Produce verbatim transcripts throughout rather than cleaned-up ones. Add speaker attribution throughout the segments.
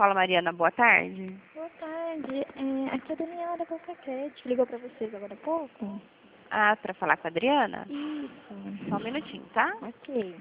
Speaker 1: Escola Mariana, boa tarde.
Speaker 2: Boa tarde. É, aqui é a Daniela da Coca-Cat. Ligou pra vocês agora há pouco?
Speaker 1: Ah, para falar com a Adriana?
Speaker 2: Isso.
Speaker 1: Só um minutinho, tá?
Speaker 2: Ok.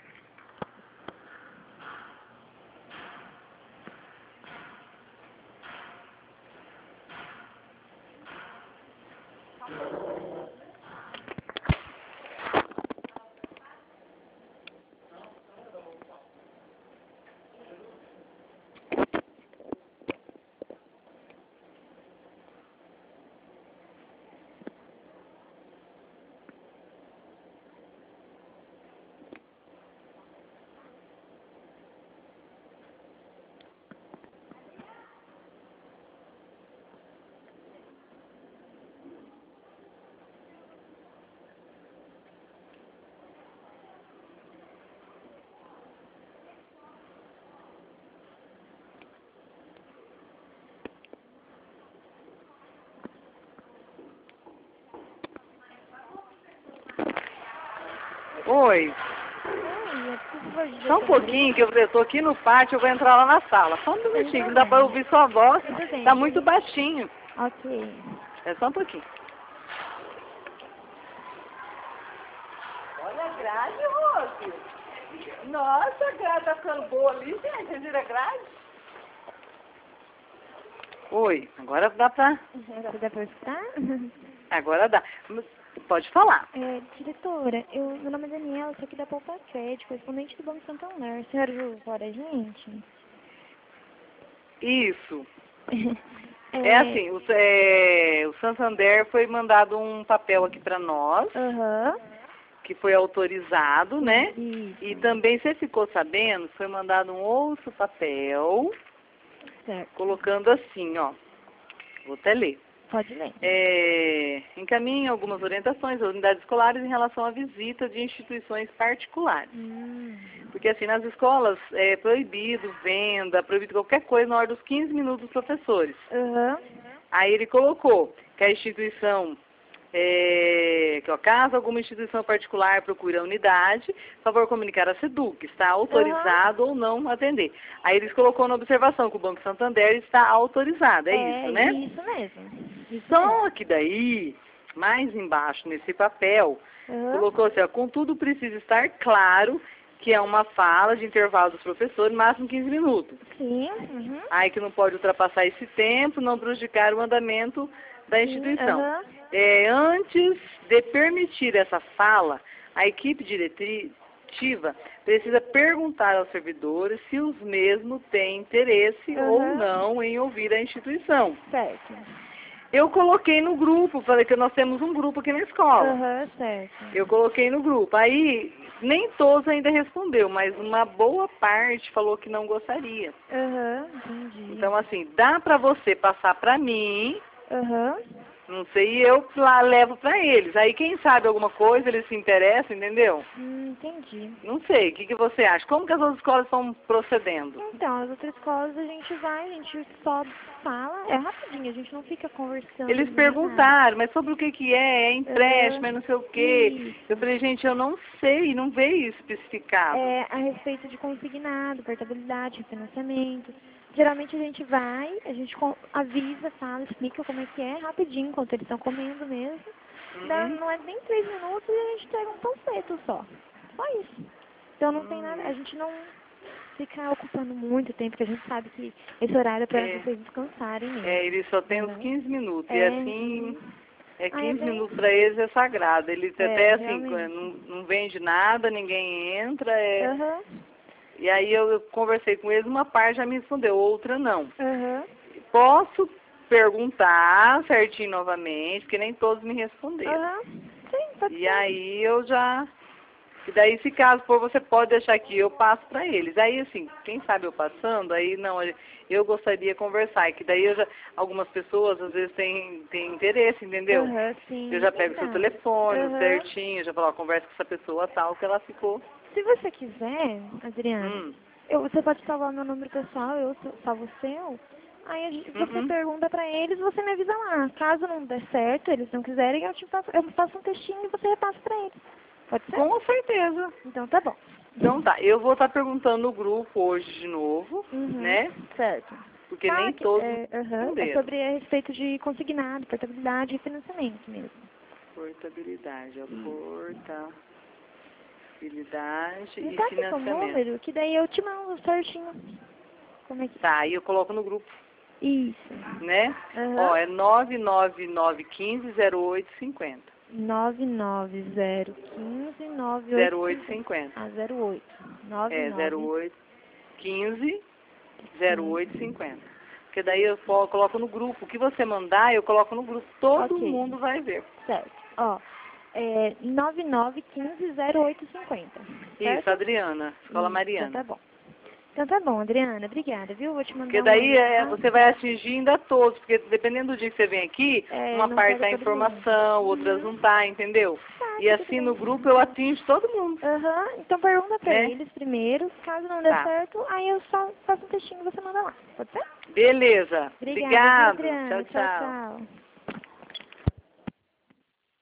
Speaker 3: Oi.
Speaker 2: Oi, é possível
Speaker 3: Só um pouquinho, que eu eu tô aqui no pátio, eu vou entrar lá na sala. Só um minutinho, não dá pra ouvir sua voz.
Speaker 2: Tudo bem.
Speaker 3: Tá muito baixinho.
Speaker 2: Ok.
Speaker 3: É só um pouquinho. Olha a grade, Rose. Nossa, a grade tá ficando boa ali, gente. Vocês viram a grade? Oi, agora dá pra...
Speaker 2: Agora dá pra escutar?
Speaker 3: Agora dá. Pode falar.
Speaker 2: É, diretora, eu, meu nome é Daniela, sou aqui da Coca-Cat, correspondente do Banco Santander. A senhora viu fora a gente?
Speaker 3: Isso. É assim, o, é, o Santander foi mandado um papel aqui pra nós.
Speaker 2: Aham.
Speaker 3: Que foi autorizado, né?
Speaker 2: Isso.
Speaker 3: E também, você ficou sabendo, foi mandado um outro papel,
Speaker 2: Certo.
Speaker 3: colocando assim, ó, vou até ler.
Speaker 2: Pode ler.
Speaker 3: É, encaminha algumas orientações às unidades escolares em relação à visita de instituições particulares.
Speaker 2: Hum.
Speaker 3: Porque assim, nas escolas é proibido venda, proibido qualquer coisa na hora dos quinze minutos dos professores.
Speaker 2: Aham.
Speaker 3: Aí ele colocou que a instituição... É, que, ó, caso alguma instituição particular procure a unidade, favor comunicar a SEDUC, está autorizado uhum. ou não atender. Aí eles colocou na observação que o Banco Santander está autorizado, é,
Speaker 2: é
Speaker 3: isso, né?
Speaker 2: Isso mesmo. Isso
Speaker 3: Só
Speaker 2: mesmo.
Speaker 3: que daí, mais embaixo nesse papel,
Speaker 2: uhum.
Speaker 3: colocou assim, ó, contudo precisa estar claro que é uma fala de intervalo dos professores, máximo quinze minutos.
Speaker 2: Sim. Uhum.
Speaker 3: Aí que não pode ultrapassar esse tempo, não prejudicar o andamento da instituição.
Speaker 2: Uhum.
Speaker 3: É, antes de permitir essa fala, a equipe diretiva precisa perguntar aos servidores se os mesmos têm interesse
Speaker 2: uhum.
Speaker 3: ou não em ouvir a instituição.
Speaker 2: Certo.
Speaker 3: Eu coloquei no grupo, falei que nós temos um grupo aqui na escola.
Speaker 2: Uhum, certo.
Speaker 3: Eu coloquei no grupo. Aí, nem todos ainda respondeu, mas uma boa parte falou que não gostaria.
Speaker 2: Aham, uhum, entendi.
Speaker 3: Então, assim, dá pra você passar pra mim...
Speaker 2: Aham.
Speaker 3: Uhum. Não sei, e eu lá levo pra eles. Aí quem sabe alguma coisa, eles se interessam, entendeu?
Speaker 2: Hum, entendi.
Speaker 3: Não sei, o que, que você acha? Como que as outras escolas estão procedendo?
Speaker 2: Então, as outras escolas a gente vai, a gente só fala, é rapidinho, a gente não fica conversando.
Speaker 3: Eles
Speaker 2: nem
Speaker 3: perguntaram,
Speaker 2: nada.
Speaker 3: mas sobre o que que é, é empréstimo, é não sei o quê.
Speaker 2: Isso.
Speaker 3: Eu falei, gente, eu não sei, não veio especificado.
Speaker 2: É a respeito de consignado, portabilidade, refinanciamento. Geralmente a gente vai, a gente avisa, fala, explica como é que é, rapidinho, enquanto eles estão comendo mesmo.
Speaker 3: Uhum.
Speaker 2: Dá, não é nem três minutos e a gente pega um panfleto só. Só isso. Então não
Speaker 3: hum.
Speaker 2: tem nada, a gente não fica ocupando muito tempo, porque a gente sabe que esse horário é para
Speaker 3: é,
Speaker 2: vocês descansarem mesmo.
Speaker 3: É, eles só têm
Speaker 2: é,
Speaker 3: uns quinze minutos,
Speaker 2: é,
Speaker 3: e assim,
Speaker 2: uhum.
Speaker 3: é
Speaker 2: ah, é
Speaker 3: quinze
Speaker 2: bem...
Speaker 3: minutos para eles é sagrado. Eles
Speaker 2: é,
Speaker 3: até assim,
Speaker 2: realmente.
Speaker 3: não, não vende nada, ninguém entra, é...
Speaker 2: Uhum.
Speaker 3: E aí eu, eu conversei com eles, uma parte já me respondeu, outra não.
Speaker 2: Uhum.
Speaker 3: Posso perguntar certinho novamente, porque nem todos me responderam.
Speaker 2: Uhum. Sim, pode
Speaker 3: E
Speaker 2: ser.
Speaker 3: aí eu já... E daí, se caso for, você pode deixar aqui, eu passo para eles. Aí, assim, quem sabe eu passando, aí não, eu gostaria de conversar. E que daí eu já, algumas pessoas, às vezes, têm, têm interesse, entendeu?
Speaker 2: Uhum, sim.
Speaker 3: Eu já pego
Speaker 2: Então,
Speaker 3: seu telefone,
Speaker 2: uhum.
Speaker 3: certinho, já falo, ó, conversa com essa pessoa tal, que ela ficou...
Speaker 2: Se você quiser, Adriana,
Speaker 3: Hum.
Speaker 2: eu, você pode salvar meu número pessoal, eu salvo o seu. Aí a gente, você
Speaker 3: Uhum.
Speaker 2: pergunta pra eles, você me avisa lá. Caso não der certo, eles não quiserem, eu te faço, eu faço um textinho e você repassa pra eles. Pode ser?
Speaker 3: Com certeza.
Speaker 2: Então tá bom.
Speaker 3: Então tá, eu vou estar perguntando no grupo hoje de novo,
Speaker 2: Uhum.
Speaker 3: né?
Speaker 2: Certo.
Speaker 3: Porque
Speaker 2: Fala
Speaker 3: nem
Speaker 2: que-
Speaker 3: todos
Speaker 2: é, aham, é
Speaker 3: responderam.
Speaker 2: sobre a respeito de consignado, portabilidade e financiamento mesmo.
Speaker 3: Portabilidade, ó, portabilidade
Speaker 2: Me
Speaker 3: e
Speaker 2: dá aqui seu
Speaker 3: financiamento.
Speaker 2: número, que daí eu te mando certinho. Como é que...
Speaker 3: Tá, aí eu coloco no grupo,
Speaker 2: Isso.
Speaker 3: né?
Speaker 2: Aham.
Speaker 3: Ó, é nove nove nove um cinco zero oito cinco zero.
Speaker 2: nove nove zero um cinco nove
Speaker 3: zero
Speaker 2: oito
Speaker 3: oito cinquenta.
Speaker 2: Ah, zero oito. nove
Speaker 3: É,
Speaker 2: nove
Speaker 3: zero oito quinze zero oito cinquenta. Porque daí eu fo- coloco no grupo. O que você mandar, eu coloco no grupo. Todo
Speaker 2: Ok.
Speaker 3: mundo vai ver.
Speaker 2: Certo. Ó, é nove nove um cinco zero oito cinco zero.
Speaker 3: Isso, Adriana. Escola
Speaker 2: Isso,
Speaker 3: Mariana.
Speaker 2: Então tá bom. Então tá bom, Adriana. Obrigada, viu? Vou te mandar
Speaker 3: Porque
Speaker 2: um
Speaker 3: daí é,
Speaker 2: WhatsApp.
Speaker 3: você vai atingir ainda todos, porque dependendo do dia que você vem aqui,
Speaker 2: É,
Speaker 3: uma
Speaker 2: não
Speaker 3: parte
Speaker 2: pega
Speaker 3: tá em
Speaker 2: todo mundo.
Speaker 3: informação, outras
Speaker 2: Uhum.
Speaker 3: não tá, entendeu?
Speaker 2: Tá,
Speaker 3: E
Speaker 2: tá
Speaker 3: assim
Speaker 2: tudo
Speaker 3: no
Speaker 2: bem.
Speaker 3: grupo eu atingo todo mundo.
Speaker 2: Aham, então pergunta pra
Speaker 3: Né?
Speaker 2: eles primeiro. Caso não dê
Speaker 3: Tá.
Speaker 2: certo, aí eu só faço um textinho e você manda lá. Pode ser?
Speaker 3: Beleza.
Speaker 2: Obrigada, viu,
Speaker 3: Obrigado.
Speaker 2: Adriana.
Speaker 3: Tchau, tchau.
Speaker 2: Tchau, tchau.